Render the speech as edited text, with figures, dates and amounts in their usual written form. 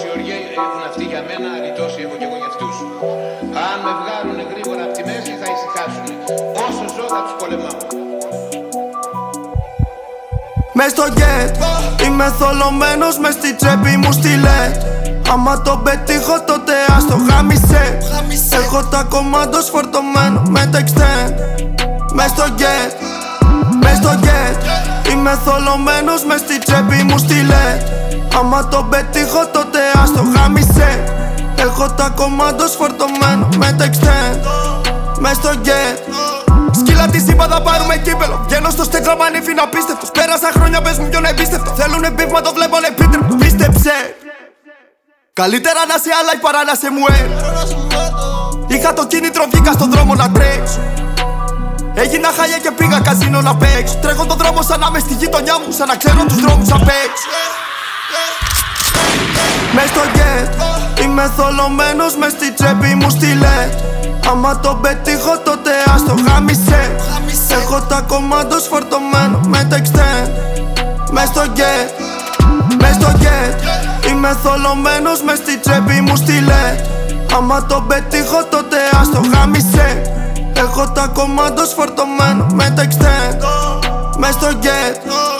όσοι οργή έχουν αυτοί για μένα, ρητώσει έχω κι εγώ για αυτούς. Αν με βγάλουν γρήγορα από τη μέση θα ησυχάσουν. Όσο ζω θα τους πολεμάω. Μες στο γκέτ, είμαι θολωμένος μες στη τσέπη μου στη LED. Άμα το πετύχω τότε ας το γάμισε. Έχω τα κομμάτια φορτωμένο με το extend. Μες στο γκέτ, μες στο γκέτ, είμαι θολωμένος μες στη τσέπη μου στη LED. Άμα το πετύχω τότε ας το γάμισε. Έχω τα κομμάτια φορτωμένο με το extend. Μες στο γκέτ, σκύλα της είπα θα πάρουμε κύπελο. Βγαίνω στο στέγγραμ ανήφινα απίστευτος. Πέρασα χρόνια πες μου ποιον εμπίστευτο. Θέλουνε μπιφ μα το βλέπω ανεπίτρεπτο. Πίστεψε, καλύτερα να σε άλλα παρά να σε μου έρ. Είχα το κίνητρο, βγήκα στον δρόμο να τρέξω. Έγινα χάλια και πήγα καζίνο να παίξω. Τρέχω τον δρόμο σαν να είμαι στη γειτονιά μου, σαν να ξέρω τους δρόμους απ' έξω. Μες στο γκέτ, είμαι θολωμένος μες στη τσέπη μου στη LED. Άμα το πετύχω τότε ας το γάμισε. Έχω τα κομμάτια φορτωμένο με το extend. Μες στο γκέτ, μες στο γκέτ, είμαι θολωμένος μες στη τσέπη μου στη LED. Άμα το πετύχω τότε ας το γάμισε. Έχω τα κομμάτια φορτωμένο με το extend. Μες στο γκέτ.